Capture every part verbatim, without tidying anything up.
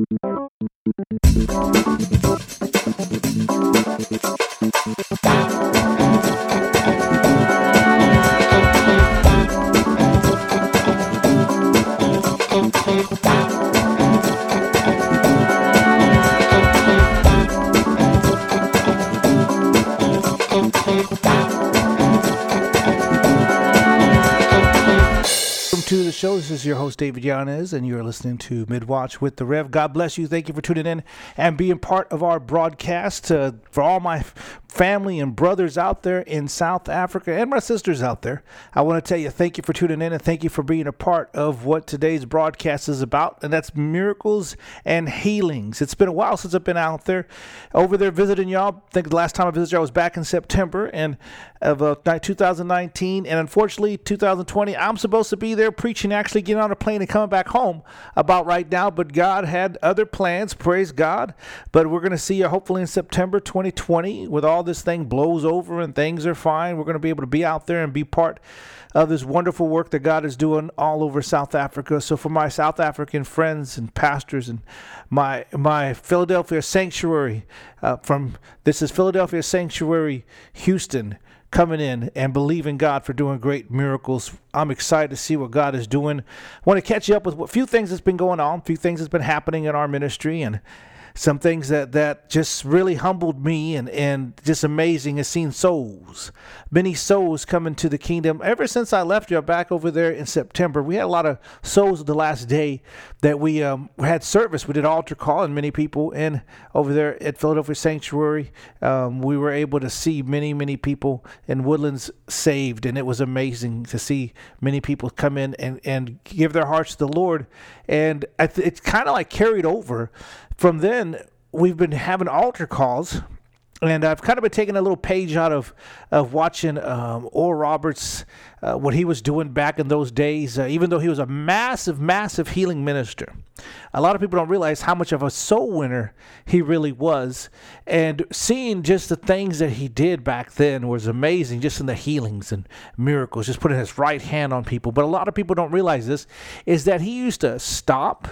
To the show. This is your host, David Yanez, and you're listening to Midwatch with the Rev. God bless you. Thank you for tuning in and being part of our broadcast. Uh, for all my f- family and brothers out there in South Africa and my sisters out there, I want to tell you thank you for tuning in and thank you for being a part of what today's broadcast is about, and that's miracles and healings. It's been a while since I've been out there, over there visiting y'all. I think the last time I visited y'all was back in September and of uh, two thousand nineteen, and unfortunately two thousand twenty, I'm supposed to be there preaching, actually getting on a plane and coming back home about right now, but God had other plans, praise God. But we're going to see you hopefully in September twenty twenty, with all this thing blows over and things are fine. We're going to be able to be out there and be part of this wonderful work that God is doing all over South Africa. So for my South African friends and pastors and my my Philadelphia Sanctuary, uh, from this is Philadelphia Sanctuary, Houston, coming in and believing God for doing great miracles. I'm excited to see what God is doing. I want to catch you up with a few things that's been going on, a few things that's been happening in our ministry, and some things that, that just really humbled me and, and just amazing is seeing souls, many souls coming to the kingdom. Ever since I left you back over there in September, we had a lot of souls the last day that we um, had service. We did altar call, and many people in over there at Philadelphia Sanctuary, um, we were able to see many, many people in Woodlands saved, and it was amazing to see many people come in and, and give their hearts to the Lord. And I th- it's kind of like carried over. From then, we've been having altar calls, and I've kind of been taking a little page out of, of watching um, Oral Roberts, uh, what he was doing back in those days, uh, even though he was a massive, massive healing minister. A lot of people don't realize how much of a soul winner he really was, and seeing just the things that he did back then was amazing, just in the healings and miracles, just putting his right hand on people. But a lot of people don't realize this, is that he used to stop,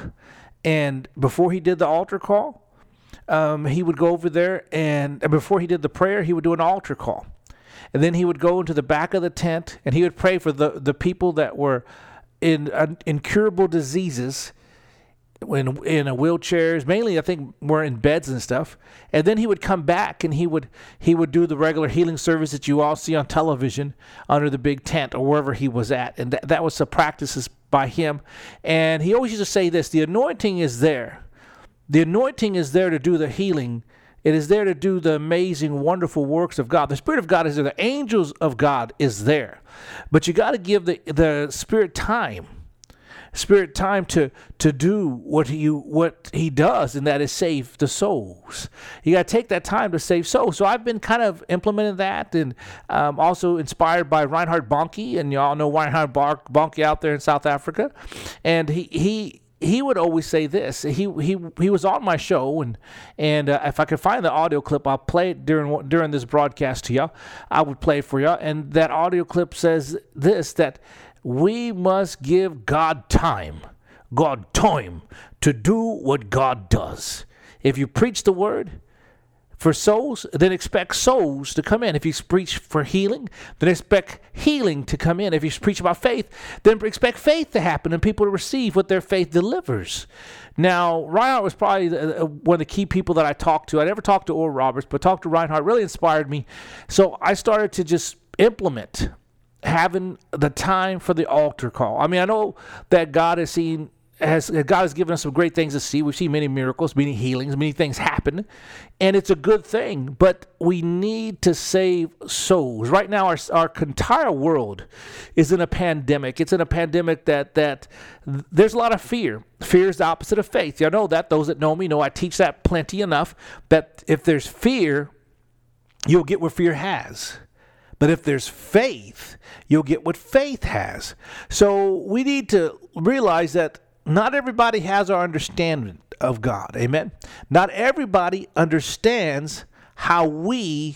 and before he did the altar call, um, he would go over there, and before he did the prayer, he would do an altar call. And then he would go into the back of the tent, and he would pray for the, the people that were in uh, incurable diseases, in, in a wheelchairs, mainly I think were in beds and stuff. And then he would come back, and he would he would do the regular healing service that you all see on television under the big tent or wherever he was at. And that, that was the practices by him. And he always used to say this: the anointing is there. The anointing is there to do the healing. It is there to do the amazing, wonderful works of God. The Spirit of God is there. The angels of God is there. But you got to give the, the Spirit time. Spirit time to to do what he what he does, and that is save the souls. You got to take that time to save souls. So I've been kind of implementing that, and um, also inspired by Reinhard Bonnke, and y'all know Reinhard Bonnke out there in South Africa, and he he. He would always say this. He he he was on my show, and and uh, if I could find the audio clip, I'll play it during during this broadcast to y'all. I would play it for y'all, and that audio clip says this: that we must give God time, God time to do what God does. If you preach the word for souls, then expect souls to come in. If you preach for healing, then expect healing to come in. If you preach about faith, then expect faith to happen and people to receive what their faith delivers. Now, Reinhard was probably the, uh, one of the key people that I talked to. I never talked to Oral Roberts, but talked to Reinhard. Really inspired me. So I started to just implement having the time for the altar call. I mean, I know that God has seen Has, God has given us some great things to see. We've seen many miracles, many healings, many things happen, and it's a good thing, but we need to save souls. Right now, our, our entire world is in a pandemic. It's in a pandemic that that there's a lot of fear. Fear is the opposite of faith. You know that. Those that know me know I teach that plenty enough, that if there's fear, you'll get what fear has. But if there's faith, you'll get what faith has. So we need to realize that not everybody has our understanding of God. Amen. Not everybody understands how we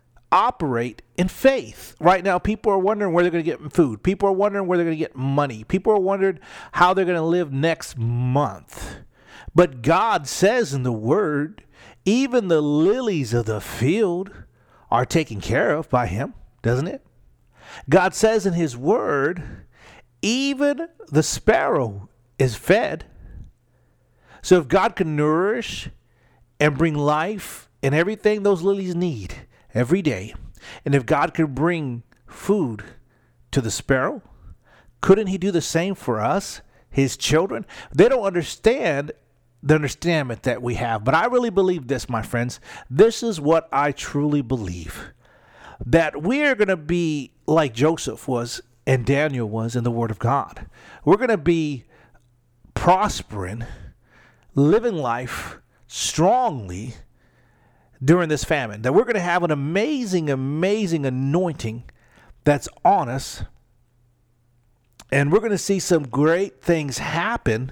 operate in faith. Right now, people are wondering where they're going to get food. People are wondering where they're going to get money. People are wondering how they're going to live next month. But God says in the word, even the lilies of the field are taken care of by him, doesn't it? God says in his word, even the sparrow is fed. So if God can nourish and bring life and everything those lilies need every day, and if God can bring food to the sparrow, couldn't he do the same for us, his children? They don't understand the understanding that we have. But I really believe this, my friends. This is what I truly believe. That we're going to be like Joseph was and Daniel was in the Word of God. We're going to be prospering, living life strongly during this famine. That we're going to have an amazing, amazing anointing that's on us. And we're going to see some great things happen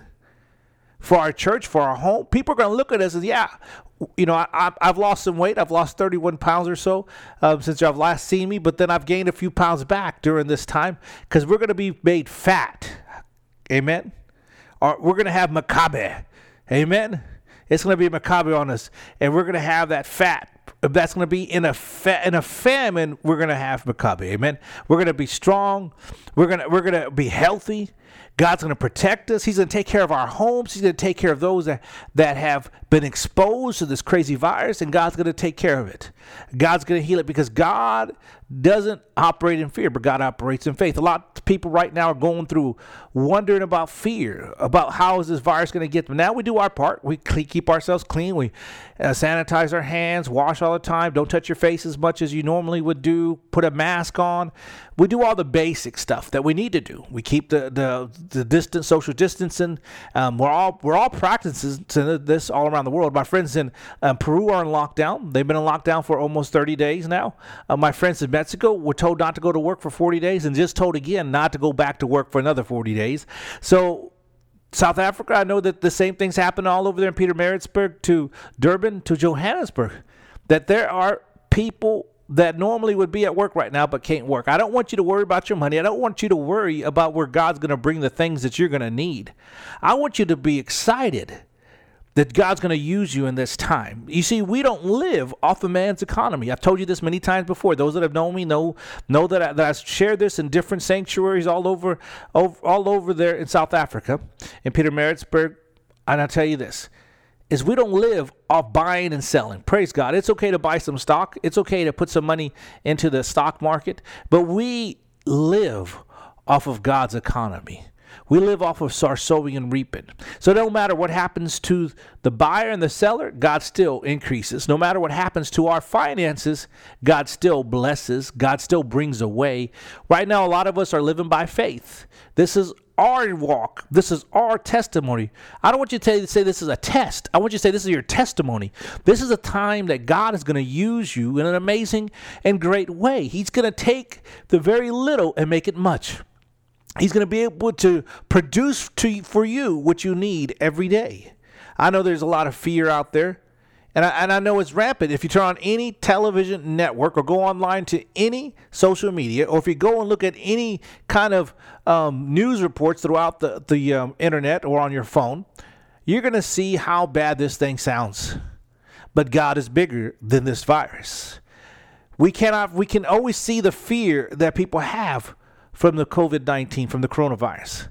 for our church, for our home. People are going to look at us as, yeah, you know, I, I, I've lost some weight. I've lost thirty-one pounds or so um, since y'all last seen me. But then I've gained a few pounds back during this time because we're going to be made fat. Amen. Or we're going to have Maccabi. Amen. It's going to be Maccabi on us. And we're going to have that fat. If that's going to be in a fa- in a famine, we're going to have Maccabi. Amen. We're going to be strong. We're going to we're going to be healthy. God's going to protect us. He's going to take care of our homes. He's going to take care of those that, that have been exposed to this crazy virus, and God's going to take care of it. God's going to heal it because God doesn't operate in fear, but God operates in faith. A lot of people right now are going through wondering about fear, about how is this virus going to get them. Now we do our part. We keep ourselves clean. We uh, sanitize our hands, wash all the time. Don't touch your face as much as you normally would do. Put a mask on. We do all the basic stuff that we need to do. We keep the the, the distance, social distancing. Um, we're all we're all practicing this all around the world. My friends in um, Peru are in lockdown. They've been in lockdown for almost thirty days now. Uh, my friends in Mexico were told not to go to work for forty days and just told again not to go back to work for another forty days. So South Africa, I know that the same things happen all over there in Pietermaritzburg to Durban to Johannesburg, that there are people that normally would be at work right now but can't work. I don't want you to worry about your money. I don't want you to worry about where God's going to bring the things that you're going to need. I want you to be excited that God's going to use you in this time. You see, we don't live off of man's economy. I've told you this many times before. Those that have known me know know that I, that I shared this in different sanctuaries all over, over all over there in South Africa, in Pietermaritzburg. And I'll tell you this, is we don't live off buying and selling. Praise God. It's okay to buy some stock. It's okay to put some money into the stock market. But we live off of God's economy. We live off of our sowing and reaping. So no matter what happens to the buyer and the seller, God still increases. No matter what happens to our finances, God still blesses. God still brings a way. Right now, a lot of us are living by faith. This is our walk. This is our testimony. I don't want you to, tell you to say this is a test. I want you to say this is your testimony. This is a time that God is going to use you in an amazing and great way. He's going to take the very little and make it much. He's going to be able to produce to, for you what you need every day. I know there's a lot of fear out there, and I, and I know it's rampant. If you turn on any television network or go online to any social media, or if you go and look at any kind of um, news reports throughout the, the um, internet or on your phone, you're going to see how bad this thing sounds. But God is bigger than this virus. We cannot. We can always see the fear that people have from the covid nineteen, from the coronavirus.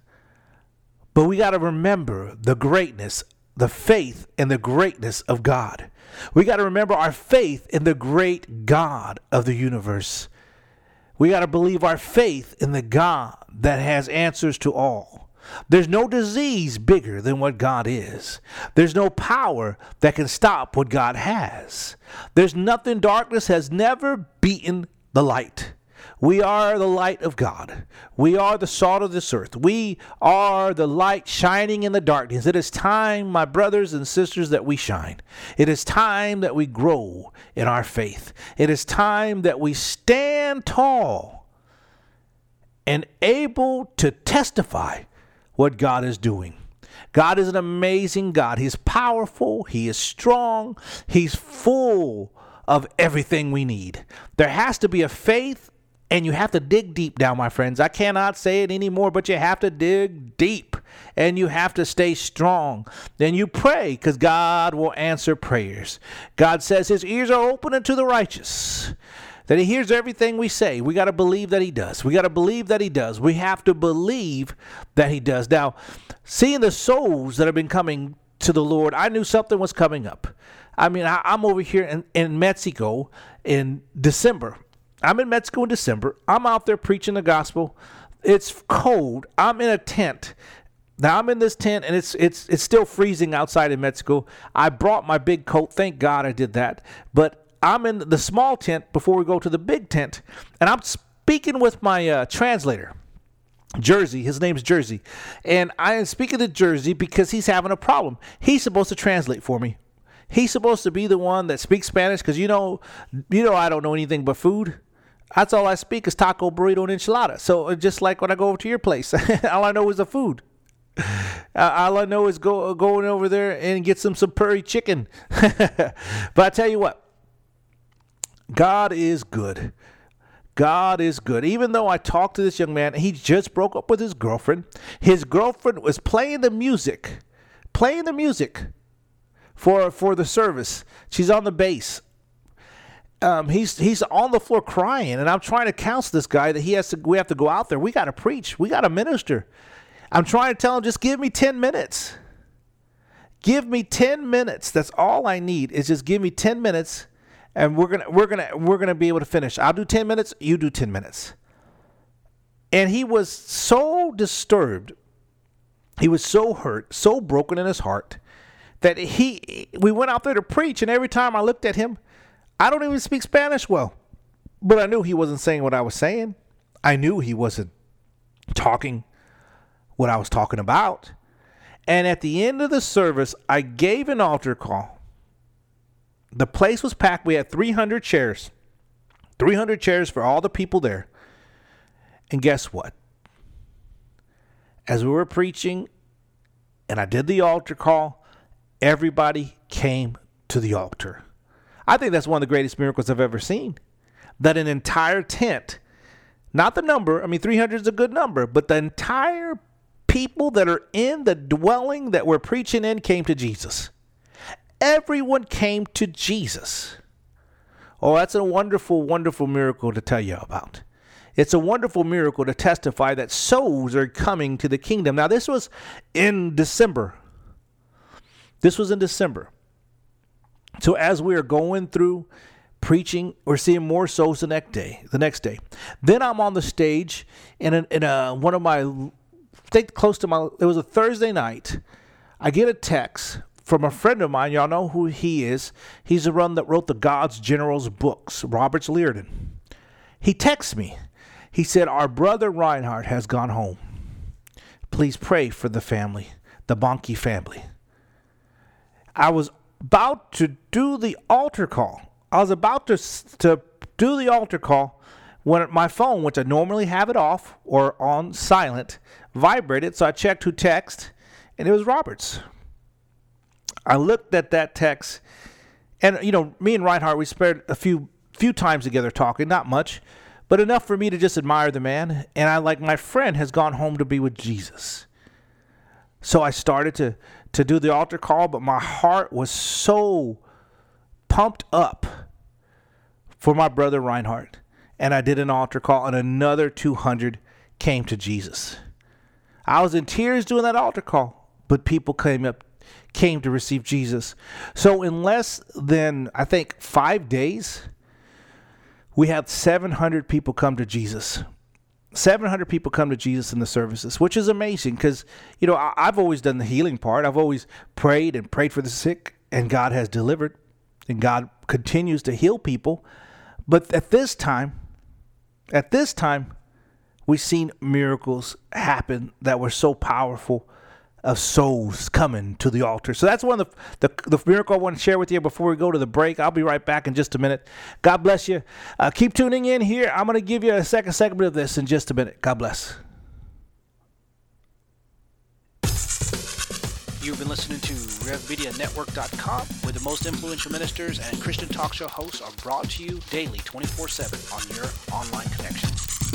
But we got to remember the greatness, the faith and the greatness of God. We got to remember our faith in the great God of the universe. We got to believe our faith in the God that has answers to all. There's no disease bigger than what God is. There's no power that can stop what God has. There's nothing, darkness has never beaten the light. We are the light of God. We are the salt of this earth. We are the light shining in the darkness. It is time, my brothers and sisters, that we shine. It is time that we grow in our faith. It is time that we stand tall and able to testify what God is doing. God is an amazing God. He's powerful. He is strong. He's full of everything we need. There has to be a faith And you have to dig deep down, my friends. I cannot say it anymore, but you have to dig deep and you have to stay strong. Then you pray because God will answer prayers. God says his ears are open unto the righteous, that he hears everything we say. We got to believe that he does. We got to believe that he does. We have to believe that he does. Now, seeing the souls that have been coming to the Lord, I knew something was coming up. I mean, I, I'm over here in, in Mexico in December. I'm in Mexico in December. I'm out there preaching the gospel. It's cold. I'm in a tent. Now I'm in this tent and it's it's it's still freezing outside in Mexico. I brought my big coat. Thank God I did that. But I'm in the small tent before we go to the big tent. And I'm speaking with my uh, translator, Jersey. His name's Jersey. And I am speaking to Jersey because he's having a problem. He's supposed to translate for me. He's supposed to be the one that speaks Spanish because you know, you know I don't know anything but food. That's all I speak is taco, burrito, and enchilada. So just like when I go over to your place, all I know is the food. Uh, all I know is go going over there and get some some curry chicken. But I tell you what, God is good. God is good. Even though I talked to this young man, he just broke up with his girlfriend. His girlfriend was playing the music, playing the music for for the service. She's on the bass. Um, he's he's on the floor crying, and I'm trying to counsel this guy that he has to. We have to go out there. We got to preach. We got to minister. I'm trying to tell him, just give me ten minutes. Give me ten minutes. That's all I need. Is just give me ten minutes, and we're gonna we're gonna we're gonna be able to finish. I'll do ten minutes. You do ten minutes. And he was so disturbed. He was so hurt, so broken in his heart, that he we went out there to preach, and every time I looked at him, I don't even speak Spanish well, but I knew he wasn't saying what I was saying. I knew he wasn't talking what I was talking about. And at the end of the service, I gave an altar call. The place was packed. We had three hundred chairs, three hundred chairs for all the people there. And guess what? As we were preaching and I did the altar call, everybody came to the altar. I think that's one of the greatest miracles I've ever seen. That an entire tent, not the number, I mean, three hundred is a good number, but the entire people that are in the dwelling that we're preaching in came to Jesus. Everyone came to Jesus. Oh, that's a wonderful, wonderful miracle to tell you about. It's a wonderful miracle to testify that souls are coming to the kingdom. Now, this was in December. This was in December. So as we are going through preaching, we're seeing more souls the next day. The next day, then I'm on the stage in a, in a one of my, I think close to my. It was a Thursday night. I get a text from a friend of mine. Y'all know who he is. He's the one that wrote the God's Generals books, Robert Liardon. He texts me. He said, "Our brother Reinhardt has gone home. Please pray for the family, the Bonke family." I was about to do the altar call. I was about to to do the altar call when my phone, which I normally have it off or on silent, vibrated. So I checked who texted, and it was Robert's. I looked at that text, and you know, me and Reinhardt, we spent a few few times together talking, not much, but enough for me to just admire the man. And I like my friend has gone home to be with Jesus. So I started to to do the altar call, but my heart was so pumped up for my brother Reinhardt. And I did an altar call, and another two hundred came to Jesus. I was in tears doing that altar call, but people came up, came to receive Jesus. So in less than, I think, five days, we had seven hundred people come to Jesus. seven hundred people come to Jesus in the services, which is amazing because, you know, I, I've always done the healing part. I've always prayed and prayed for the sick, and God has delivered, and God continues to heal people. But at this time, at this time, we've seen miracles happen that were so powerful of souls coming to the altar. So that's one of the, the, the miracle I want to share with you before we go to the break. I'll be right back in just a minute. God bless you. Uh, keep tuning in here. I'm going to give you a second segment of this in just a minute. God bless. You've been listening to Rev Media Network dot com, where the most influential ministers and Christian talk show hosts are brought to you daily twenty-four seven on your online connection.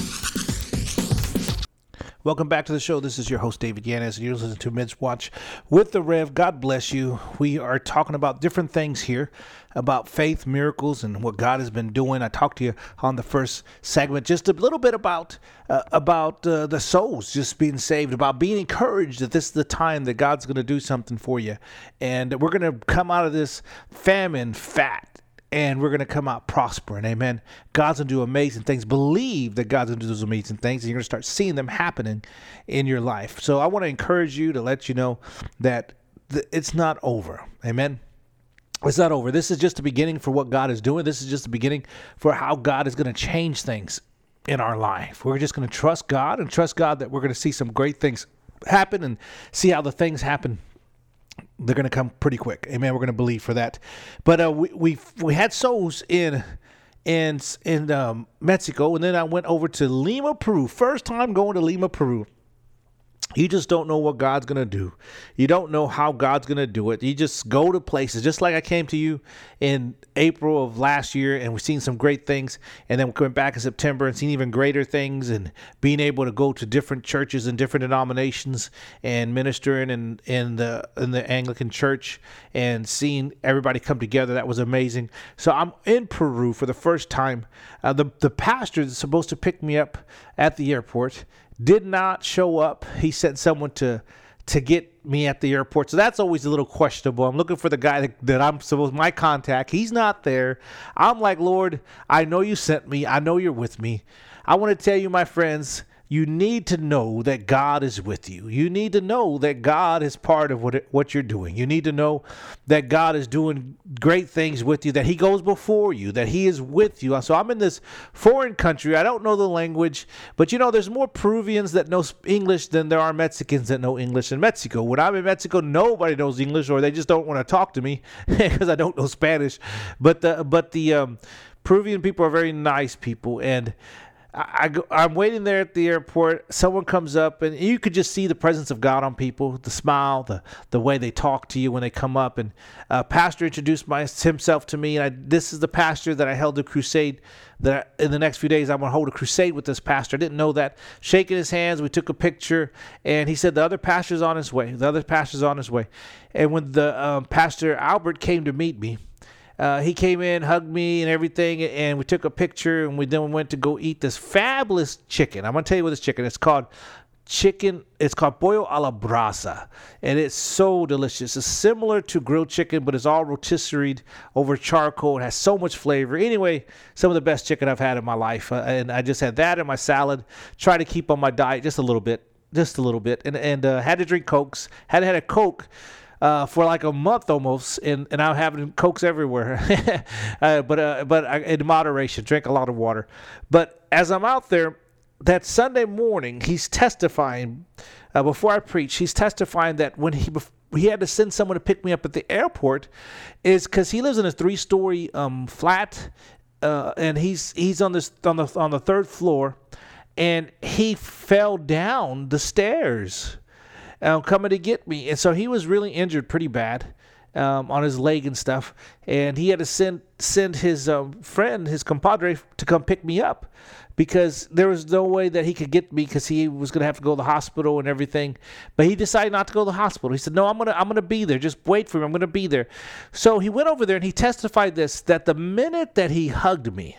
Welcome back to the show. This is your host, David Yanez, and you're listening to Mid's Watch with the Rev. God bless you. We are talking about different things here, about faith, miracles, and what God has been doing. I talked to you on the first segment just a little bit about uh, about uh, the souls just being saved, about being encouraged that this is the time that God's going to do something for you. And we're going to come out of this famine fat. And we're going to come out prospering. Amen. God's going to do amazing things. Believe that God's going to do those amazing things. And you're going to start seeing them happening in your life. So I want to encourage you to let you know that th- it's not over. Amen. It's not over. This is just the beginning for what God is doing. This is just the beginning for how God is going to change things in our life. We're just going to trust God and trust God that we're going to see some great things happen and see how the things happen. They're going to come pretty quick. Amen. We're going to believe for that. But uh, we we we had souls in in in um, Mexico, and then I went over to Lima, Peru. First time going to Lima, Peru. You just don't know what God's going to do. You don't know how God's going to do it. You just go to places, just like I came to you in April of last year, and we've seen some great things. And then we went back in September and seen even greater things, and being able to go to different churches and different denominations and ministering in, in, the, in the Anglican church and seeing everybody come together. That was amazing. So I'm in Peru for the first time. Uh, the, the pastor that's supposed to pick me up at the airport did not show up. He sent someone to to get me at the airport. So that's always a little questionable. I'm looking for the guy that, that I'm supposed, my contact. He's not there. I'm like, Lord, I know you sent me. I know you're with me. I want to tell you, my friends, you need to know that God is with you. You need to know that God is part of what it, what you're doing. You need to know that God is doing great things with you, that he goes before you, that he is with you. So I'm in this foreign country. I don't know the language, but you know, there's more Peruvians that know English than there are Mexicans that know English in Mexico. When I'm in Mexico, nobody knows English, or they just don't want to talk to me because I don't know Spanish. But the, but the um, Peruvian people are very nice people, and I, I, I'm waiting there at the airport. Someone comes up, and you could just see the presence of God on people, the smile, the the way they talk to you when they come up. And uh, pastor introduced my, himself to me, and I, this is the pastor that I held a crusade. That I, in the next few days, I'm going to hold a crusade with this pastor. I didn't know that. Shaking his hands, we took a picture, and he said the other pastor's on his way. The other pastor's on his way. And when the um, pastor Albert came to meet me, Uh, he came in, hugged me and everything, and we took a picture, and we then went to go eat this fabulous chicken. I'm going to tell you what this chicken is. It's called chicken. It's called pollo a la brasa, and it's so delicious. It's similar to grilled chicken, but it's all rotisseried over charcoal. It has so much flavor. Anyway, some of the best chicken I've had in my life, uh, and I just had that in my salad. Try to keep on my diet just a little bit, just a little bit, and, and uh, had to drink Cokes. Had had a Coke Uh, for like a month almost, and, and I'm having Cokes everywhere, uh, but uh, but I, in moderation, drink a lot of water. But as I'm out there, that Sunday morning, he's testifying, uh, before I preach, he's testifying that when he he had to send someone to pick me up at the airport is because he lives in a three-story um, flat, uh, and he's he's on this on the on the third floor, and he fell down the stairs Uh, coming to get me. And so he was really injured pretty bad um, on his leg and stuff. And he had to send send his um, friend, his compadre, to come pick me up because there was no way that he could get me because he was going to have to go to the hospital and everything. But he decided not to go to the hospital. He said, no, I'm going to I'm gonna be there. Just wait for me. I'm going to be there. So he went over there and he testified this, that the minute that he hugged me,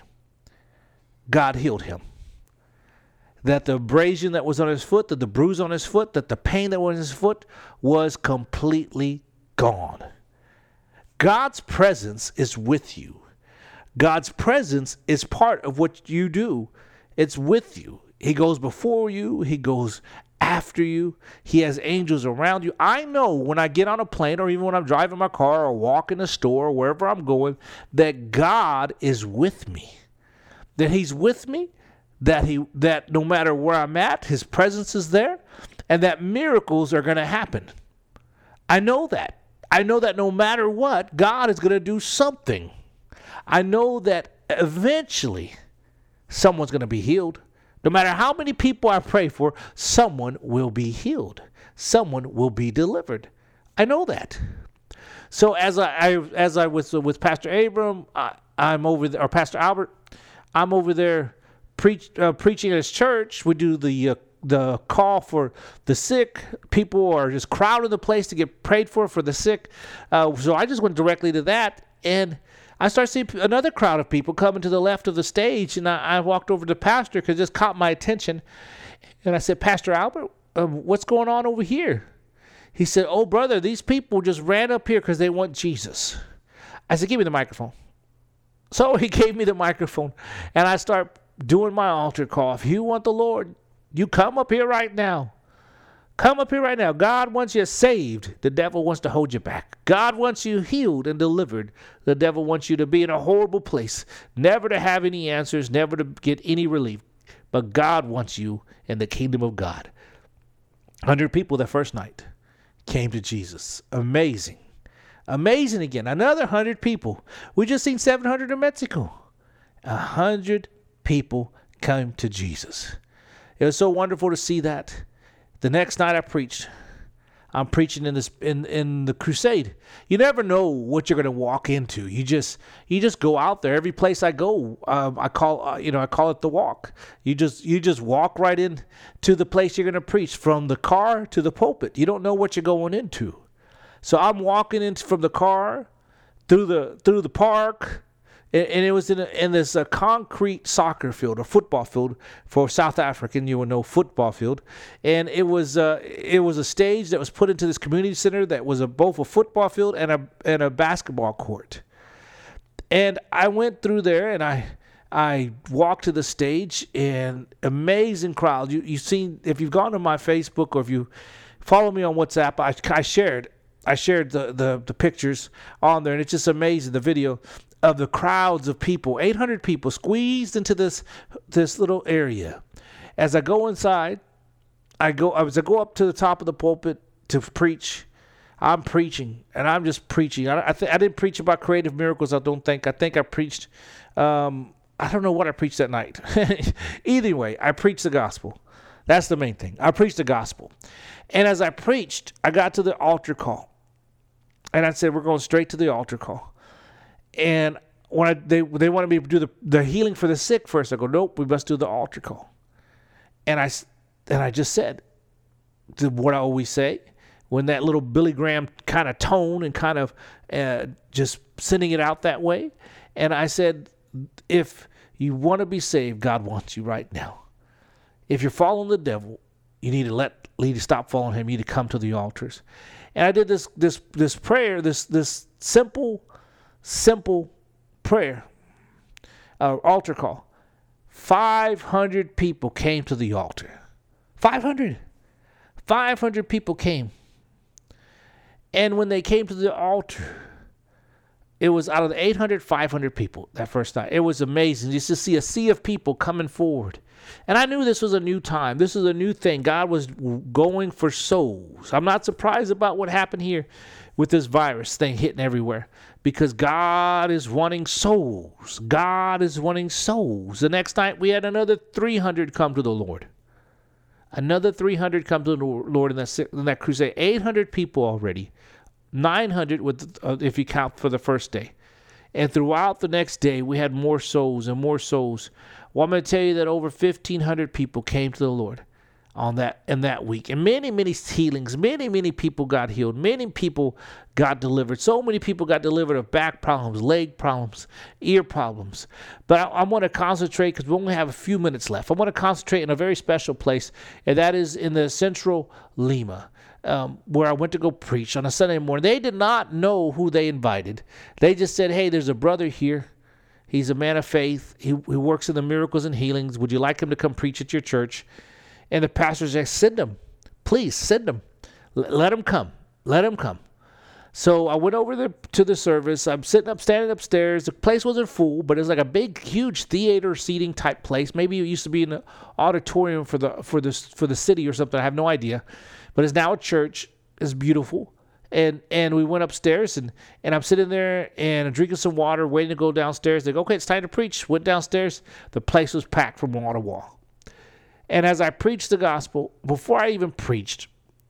God healed him. That the abrasion that was on his foot, that the bruise on his foot, that the pain that was on his foot was completely gone. God's presence is with you. God's presence is part of what you do. It's with you. He goes before you. He goes after you. He has angels around you. I know when I get on a plane or even when I'm driving my car or walk in the store or wherever I'm going, that God is with me. That he's with me. That he that no matter where I'm at, his presence is there, and that miracles are going to happen. I know that. I know that no matter what, God is going to do something. I know that eventually someone's going to be healed. No matter how many people I pray for, someone will be healed. Someone will be delivered. I know that. So as I, I as I was with Pastor Abram, I, I'm over there, or Pastor Albert, I'm over there preach, uh, preaching at his church. We do the uh, the call for the sick. People are just crowding the place to get prayed for for the sick. Uh, so I just went directly to that, and I started seeing another crowd of people coming to the left of the stage, and I, I walked over to the pastor because it just caught my attention, and I said, Pastor Albert, um, what's going on over here? He said, oh, brother, these people just ran up here because they want Jesus. I said, give me the microphone. So he gave me the microphone, and I start doing my altar call. If you want the Lord, you come up here right now. Come up here right now. God wants you saved. The devil wants to hold you back. God wants you healed and delivered. The devil wants you to be in a horrible place, never to have any answers, never to get any relief. But God wants you in the kingdom of God. one hundred people that first night came to Jesus. Amazing. Amazing again. Another one hundred people. We just seen seven hundred in Mexico. one hundred people came to Jesus. It was so wonderful to see that. The next night I preached. I'm preaching in this in, in the crusade. You never know what you're going to walk into. You just you just go out there. Every place I go, um, I call uh, you know I call it the walk. You just you just walk right in to the place you're going to preach, from the car to the pulpit. You don't know what you're going into. So I'm walking in from the car through the through the park. And it was in, a, in this uh, concrete soccer field, or football field for South African, you will know, football field. And it was uh, it was a stage that was put into this community center that was a, both a football field and a and a basketball court. And I went through there, and I I walked to the stage, and amazing crowd. You you seen, if you've gone to my Facebook or if you follow me on WhatsApp, I, I shared I shared the, the the pictures on there, and it's just amazing, the video of the crowds of people, eight hundred people squeezed into this this little area. As I go inside, I go as I go up to the top of the pulpit to preach. I'm preaching, and I'm just preaching. I I, th- I didn't preach about creative miracles. I don't think. I think I preached. Um, I don't know what I preached that night. Either way, I preached the gospel. That's the main thing. I preached the gospel, and as I preached, I got to the altar call, and I said, "We're going straight to the altar call." And when I, they they wanted me to do the, the healing for the sick first, I go, nope, we must do the altar call. And I, and I just said what I always say, when that little Billy Graham kind of tone and kind of uh, just sending it out that way. And I said, if you want to be saved, God wants you right now. If you're following the devil, you need to let need to stop following him. You need to come to the altars. And I did this this this prayer, this this simple. Simple prayer, uh, altar call. five hundred people came to the altar. five hundred. five hundred people came. And when they came to the altar, it was out of the eight hundred, five hundred people that first night. It was amazing just to see a sea of people coming forward. And I knew this was a new time. This was a new thing. God was going for souls. I'm not surprised about what happened here with this virus thing hitting everywhere, because God is wanting souls. God is wanting souls. The next night we had another three hundred come to the Lord. Another three hundred come to the Lord in that, in that crusade. eight hundred people already. nine hundred with, uh, if you count for the first day. And throughout the next day, we had more souls and more souls. Well, I'm going to tell you that over fifteen hundred people came to the Lord on that in that week. And many, many healings, many, many people got healed. Many people got delivered. So many people got delivered of back problems, leg problems, ear problems. But I, I want to concentrate, because we only have a few minutes left. I want to concentrate in a very special place, and that is in the central Lima, um, where I went to go preach on a Sunday morning. They did not know who they invited. They just said, hey, there's a brother here. He's a man of faith. He, he works in the miracles and healings. Would you like him to come preach at your church? And the pastor said, send him. Please, send him. L- let him come. Let him come. So I went over there to the service. I'm sitting up, standing upstairs. The place wasn't full, but it was like a big, huge theater seating type place. Maybe it used to be an auditorium for the for the, for the city or something. I have no idea. But it's now a church. It's beautiful. And and we went upstairs, and, and I'm sitting there, and I'm drinking some water, waiting to go downstairs. They go, okay, it's time to preach. Went downstairs. The place was packed from wall to wall. And as I preached the gospel, before I even preached,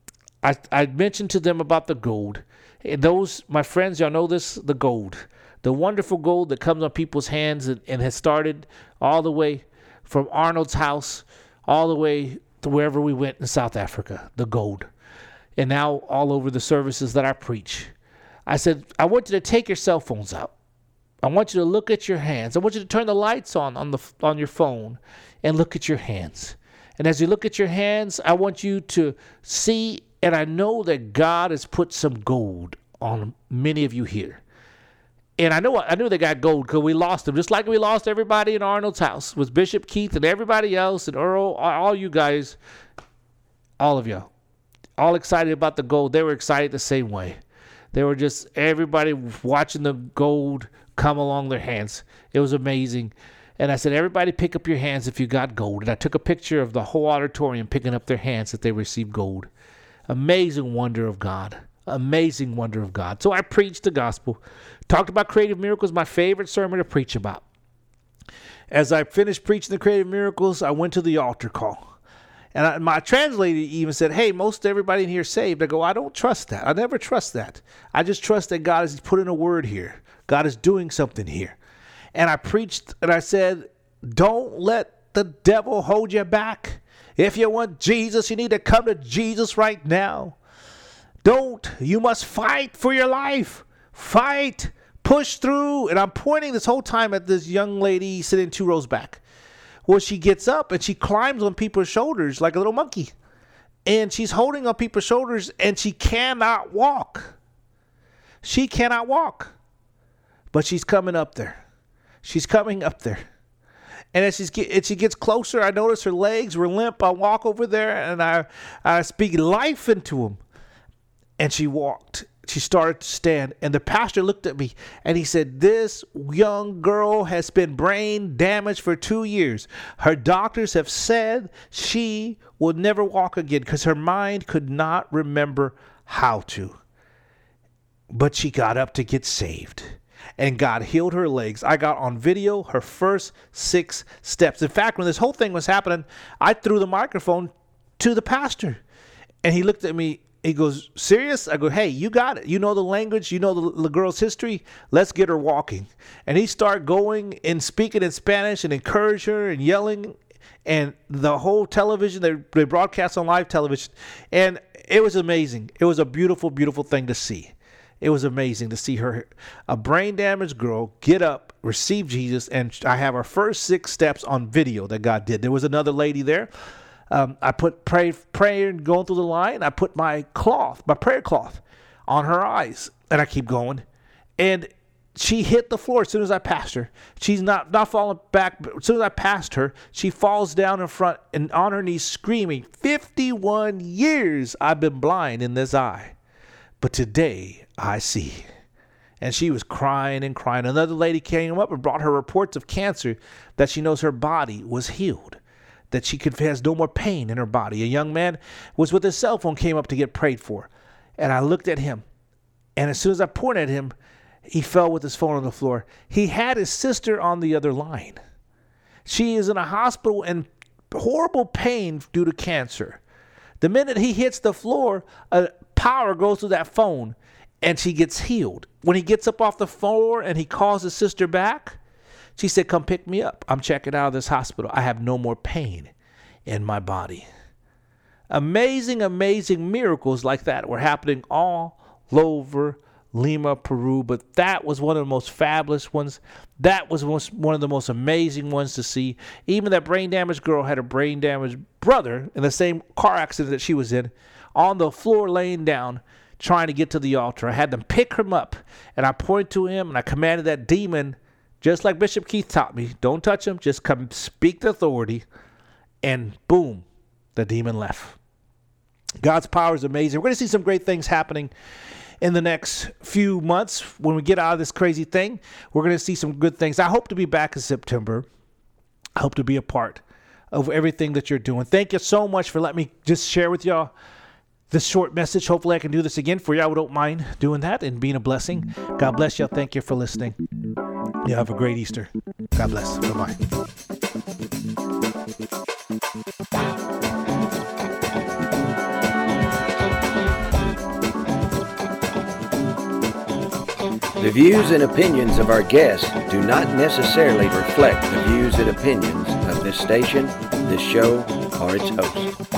I, I mentioned to them about the gold. And those, my friends, y'all know this, the gold. The wonderful gold that comes on people's hands and, and has started all the way from Arnold's house all the way to wherever we went in South Africa, the gold. And now all over the services that I preach. I said, I want you to take your cell phones out. I want you to look at your hands. I want you to turn the lights on on the on your phone and look at your hands. And as you look at your hands, I want you to see, and I know that God has put some gold on many of you here. And I know I knew they got gold because we lost them, just like we lost everybody in Arnold's house with Bishop Keith and everybody else and Earl, all you guys, all of you, all excited about the gold. They were excited the same way. They were just everybody watching the gold come along their hands. It was amazing. And I said, everybody pick up your hands if you got gold. And I took a picture of the whole auditorium picking up their hands that they received gold. Amazing wonder of God. Amazing wonder of God. So I preached the gospel. Talked about creative miracles, my favorite sermon to preach about. As I finished preaching the creative miracles, I went to the altar call. And I, my translator even said, hey, most everybody in here is saved. I go, I don't trust that. I never trust that. I just trust that God has put in a word here. God is doing something here. And I preached and I said, don't let the devil hold you back. If you want Jesus, you need to come to Jesus right now. Don't. You must fight for your life. Fight. Push through. And I'm pointing this whole time at this young lady sitting two rows back. Well, she gets up and she climbs on people's shoulders like a little monkey. And she's holding on people's shoulders and she cannot walk. She cannot walk. But she's coming up there. She's coming up there. And as, she's get, as she gets closer, I notice her legs were limp. I walk over there and I, I speak life into them. And she walked. She started to stand. And the pastor looked at me and he said, this young girl has been brain damaged for two years. Her doctors have said she will never walk again because her mind could not remember how to. But she got up to get saved. And God healed her legs. I got on video her first six steps. In fact, when this whole thing was happening, I threw the microphone to the pastor. And he looked at me. He goes, serious? I go, hey, you got it. You know the language. You know the, the girl's history. Let's get her walking. And he started going and speaking in Spanish and encourage her and yelling. And the whole television, they, they broadcast on live television. And it was amazing. It was a beautiful, beautiful thing to see. It was amazing to see her, a brain-damaged girl, get up, receive Jesus, and I have her first six steps on video that God did. There was another lady there. Um, I put pray, prayer going through the line. I put my cloth, my prayer cloth, on her eyes, and I keep going. And she hit the floor as soon as I passed her. She's not, not falling back, but as soon as I passed her, she falls down in front and on her knees screaming, fifty-one years I've been blind in this eye. But today I see. And she was crying and crying. Another lady came up and brought her reports of cancer that she knows her body was healed, that she could has no more pain in her body. A young man was with his cell phone, came up to get prayed for. And I looked at him. And as soon as I pointed at him, he fell with his phone on the floor. He had his sister on the other line. She is in a hospital in horrible pain due to cancer. The minute he hits the floor, a power goes through that phone and she gets healed. When he gets up off the floor and he calls his sister back, she said, come pick me up. I'm checking out of this hospital. I have no more pain in my body. Amazing, amazing miracles like that were happening all over Lima, Peru. But that was one of the most fabulous ones. That was one of the most amazing ones to see. Even that brain damaged girl had a brain damaged brother in the same car accident that she was in, on the floor laying down, trying to get to the altar. I had them pick him up, and I pointed to him, and I commanded that demon, just like Bishop Keith taught me, don't touch him, just come speak the authority, and boom, the demon left. God's power is amazing. We're going to see some great things happening in the next few months. When we get out of this crazy thing, we're going to see some good things. I hope to be back in September. I hope to be a part of everything that you're doing. Thank you so much for letting me just share with y'all this short message. Hopefully I can do this again for you. I don't mind doing that and being a blessing. God bless you. Thank you for listening. You have a great Easter. God bless. Bye-bye. The views and opinions of our guests do not necessarily reflect the views and opinions of this station, this show, or its host.